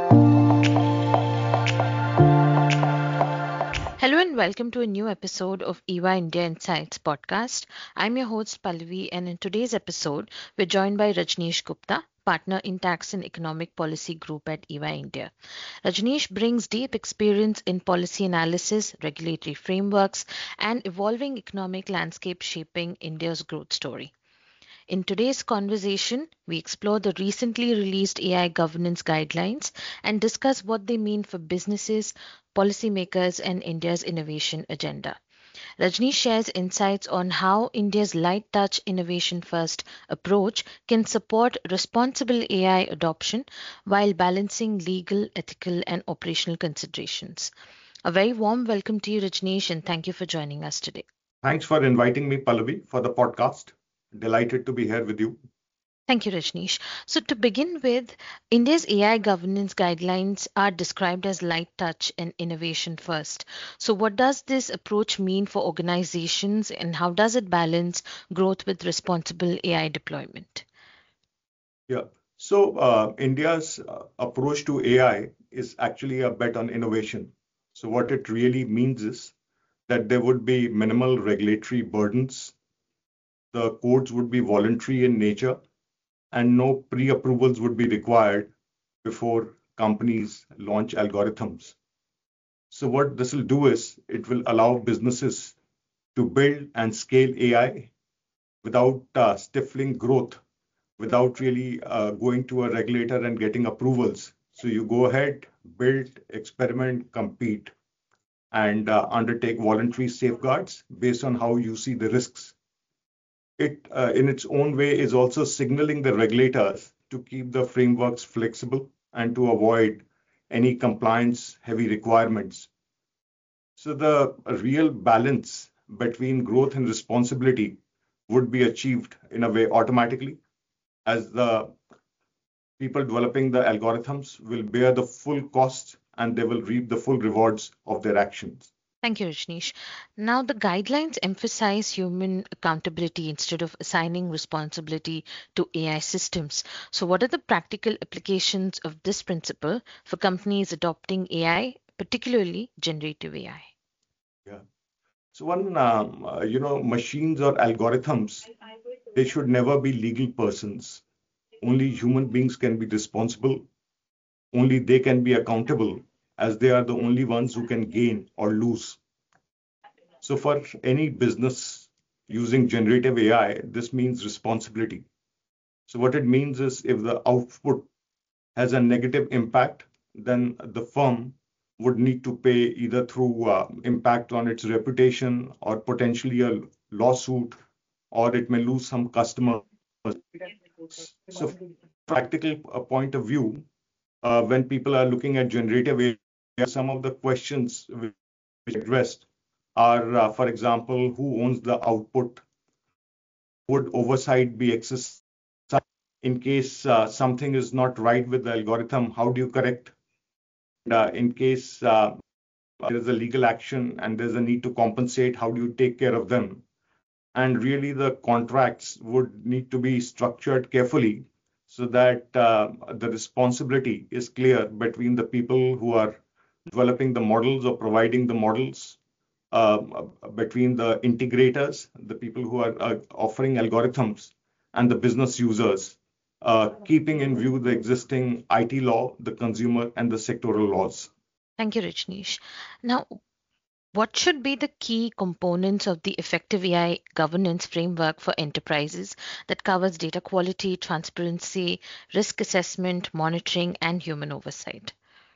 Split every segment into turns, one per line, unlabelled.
Hello and welcome to a new episode of EY India Insights podcast. I'm your host Pallavi, and in today's episode, we're joined by Rajneesh Gupta, partner in Tax and Economic Policy Group at EY India. Rajneesh brings deep experience in policy analysis, regulatory frameworks, and evolving economic landscape shaping India's growth story. In today's conversation, we explore the recently released AI governance guidelines and discuss what they mean for businesses, policymakers, and India's innovation agenda. Rajni shares insights on how India's light touch innovation first approach can support responsible AI adoption while balancing legal, ethical, and operational considerations. A very warm welcome to you, Rajneesh, and thank you for joining us today.
Thanks for inviting me, Pallavi, for the podcast. Delighted to be here with you.
Thank you, Rajneesh. So, to begin with, India's AI governance guidelines are described as light touch and innovation first. So, what does this approach mean for organizations and how does it balance growth with responsible AI deployment?
Yeah. India's approach to AI is actually a bet on innovation. So, what it really means is that there would be minimal regulatory burdens, the codes would be voluntary in nature, and no pre approvals would be required before companies launch algorithms. So, what this will do is it will allow businesses to build and scale AI without stifling growth, without really going to a regulator and getting approvals. So you go ahead, build, experiment, compete, and undertake voluntary safeguards based on how you see the risks. It, in its own way, is also signaling the regulators to keep the frameworks flexible and to avoid any compliance heavy requirements. So the real balance between growth and responsibility would be achieved in a way automatically as the people developing the algorithms will bear the full cost and they will reap the full rewards of their actions.
Thank you, Rajneesh. Now, the guidelines emphasize human accountability instead of assigning responsibility to AI systems. So, what are the practical applications of this principle for companies adopting AI, particularly generative AI?
Yeah. So machines or algorithms, they should never be legal persons. Only human beings can be responsible. Only they can be accountable as they are the only ones who can gain or lose. So for any business using generative AI, this means responsibility. So what it means is if the output has a negative impact, then the firm would need to pay either through impact on its reputation or potentially a lawsuit, or it may lose some customers. So, from a practical point of view, when people are looking at generative AI, some of the questions which are addressed are, for example, who owns the output? Would oversight be exercised in case something is not right with the algorithm? How do you correct? In case there is a legal action and there's a need to compensate, how do you take care of them? And really, the contracts would need to be structured carefully so that the responsibility is clear between the people who are developing the models or providing the models, uh, between the integrators, the people who are offering algorithms, and the business users, keeping in view the existing IT law, the consumer, and the sectoral laws.
Thank you, Rajneesh. Now, what should be the key components of the effective AI governance framework for enterprises that covers data quality, transparency, risk assessment, monitoring, and human oversight?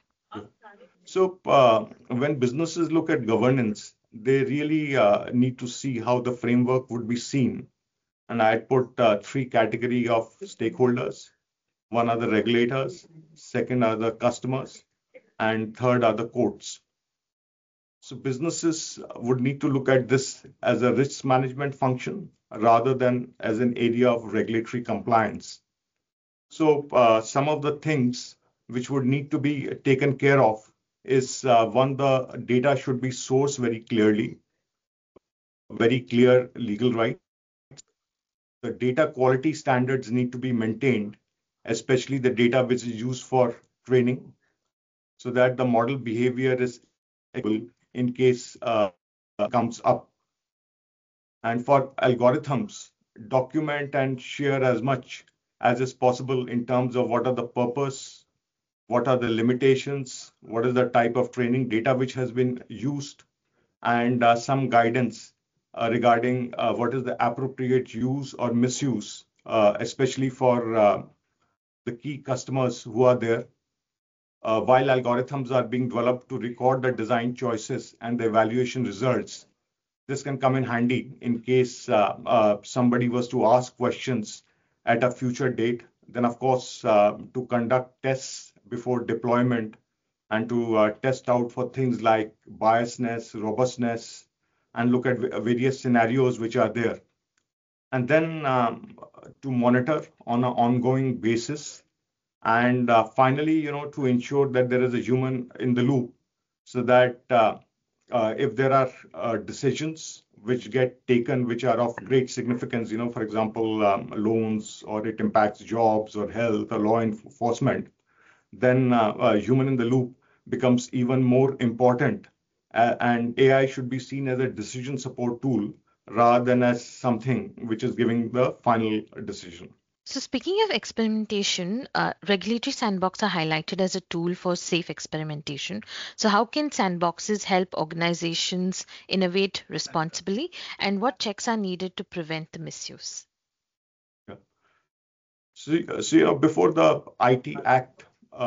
So, when businesses look at governance, they really need to see how the framework would be seen. And I'd put three category of stakeholders. One are the regulators, second are the customers, and third are the courts. So businesses would need to look at this as a risk management function rather than as an area of regulatory compliance. So some of the things which would need to be taken care of is one, the data should be sourced very clearly, very clear legal right. The data quality standards need to be maintained, especially the data which is used for training. so that the model behavior is in case comes up. And for algorithms, document and share as much as is possible in terms of what are the purpose, what are the limitations, what is the type of training data which has been used, and some guidance regarding what is the appropriate use or misuse, especially for the key customers who are there. While algorithms are being developed to record the design choices and the evaluation results, this can come in handy in case somebody was to ask questions at a future date. Then, of course, to conduct tests before deployment and to test out for things like biasness, robustness, and look at various scenarios which are there. And then to monitor on an ongoing basis. And finally, to ensure that there is a human in the loop so that if there are decisions which get taken which are of great significance, for example, loans, or it impacts jobs or health or law enforcement, then human in the loop becomes even more important. And AI should be seen as a decision support tool rather than as something which is giving the final decision.
So, speaking of experimentation, regulatory sandbox are highlighted as a tool for safe experimentation. So, how can sandboxes help organizations innovate responsibly, and what checks are needed to prevent the misuse?
Yeah. So, before the IT Act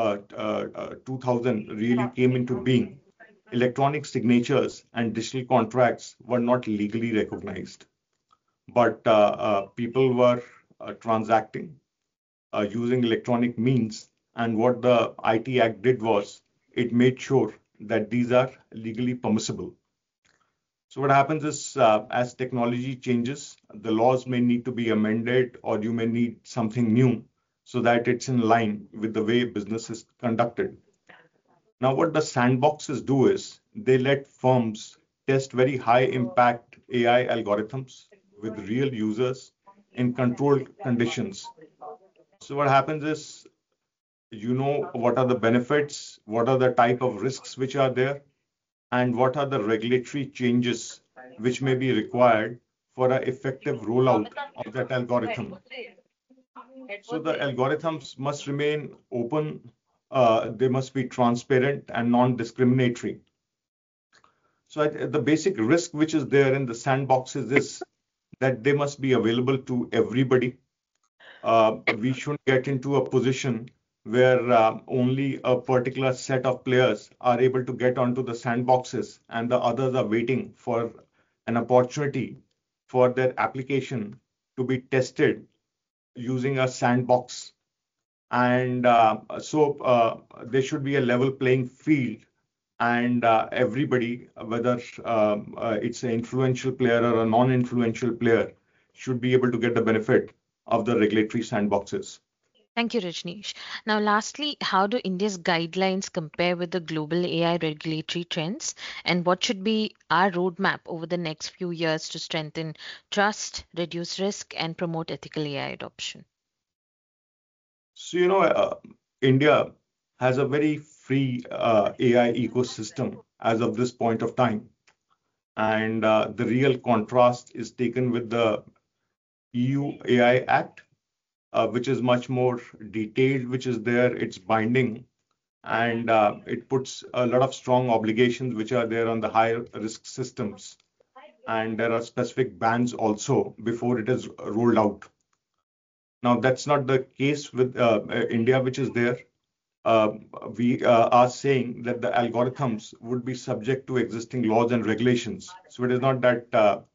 2000 really came into being, electronic signatures and digital contracts were not legally recognized, but people were transacting using electronic means. And what the IT Act did was it made sure that these are legally permissible. So what happens is as technology changes, the laws may need to be amended, or you may need something new so that it's in line with the way business is conducted. Now, what the sandboxes do is they let firms test very high impact AI algorithms with real users in controlled conditions. So what happens is, what are the benefits, what are the type of risks which are there, and what are the regulatory changes which may be required for an effective rollout of that algorithm. So the algorithms must remain open, they must be transparent and non-discriminatory. So the basic risk which is there in the sandboxes is that they must be available to everybody. We shouldn't get into a position where only a particular set of players are able to get onto the sandboxes and the others are waiting for an opportunity for their application to be tested using a sandbox. And there should be a level playing field, and everybody, whether it's an influential player or a non-influential player, should be able to get the benefit of the regulatory sandboxes.
Thank you, Rajneesh. Now, lastly, how do India's guidelines compare with the global AI regulatory trends? And what should be our roadmap over the next few years to strengthen trust, reduce risk, and promote ethical AI adoption?
So, India has a very free AI ecosystem as of this point of time. And the real contrast is taken with the EU AI Act, which is much more detailed, which is there, it's binding, and it puts a lot of strong obligations which are there on the higher risk systems. And there are specific bans also before it is rolled out. Now, that's not the case with India, which is there. We are saying that the algorithms would be subject to existing laws and regulations. So it is not that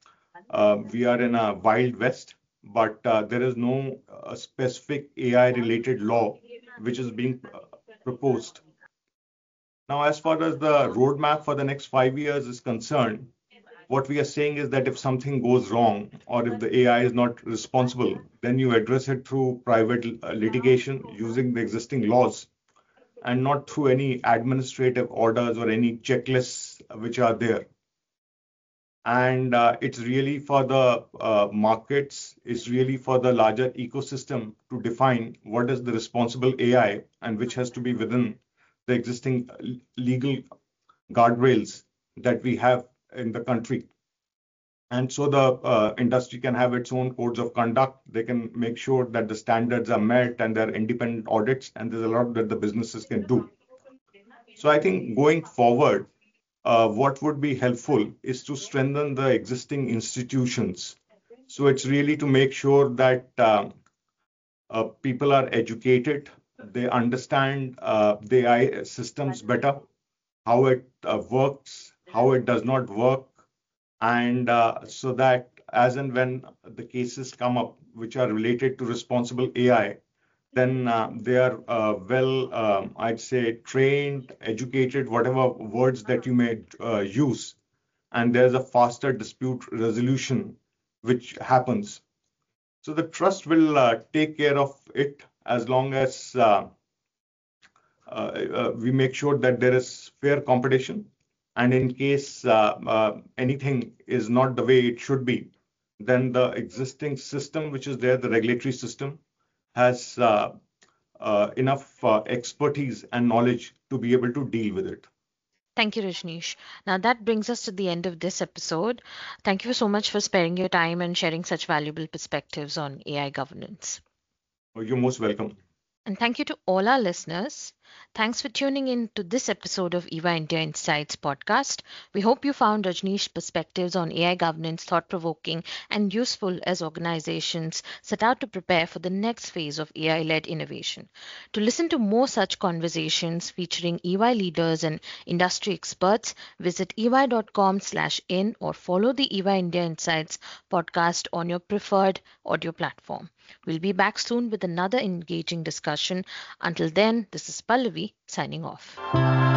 we are in a wild west, but there is no specific AI related law which is being proposed. Now, as far as the roadmap for the next 5 years is concerned, what we are saying is that if something goes wrong or if the AI is not responsible, then you address it through private litigation using the existing laws and not through any administrative orders or any checklists which are there. And it's really for the markets, it's really for the larger ecosystem to define what is the responsible AI and which has to be within the existing legal guardrails that we have in the country. And so the industry can have its own codes of conduct. They can make sure that the standards are met and there are independent audits, and there's a lot that the businesses can do. So I think going forward, what would be helpful is to strengthen the existing institutions. So it's really to make sure that people are educated, they understand the AI systems better, how it works, how it does not work, and so that as and when the cases come up which are related to responsible AI, then they are I'd say, trained, educated, whatever words that you may use, and there's a faster dispute resolution which happens. So the trust will take care of it as long as we make sure that there is fair competition. And in case anything is not the way it should be, then the existing system, which is there, the regulatory system, has enough expertise and knowledge to be able to deal with it.
Thank you, Rajneesh. Now that brings us to the end of this episode. Thank you so much for sparing your time and sharing such valuable perspectives on AI governance.
You're most welcome.
And thank you to all our listeners. Thanks for tuning in to this episode of EY India Insights podcast. We hope you found Rajneesh's perspectives on AI governance thought-provoking and useful as organizations set out to prepare for the next phase of AI-led innovation. To listen to more such conversations featuring EY leaders and industry experts, visit ey.com/in or follow the EY India Insights podcast on your preferred audio platform. We'll be back soon with another engaging discussion. Until then, this is Pallavi signing off.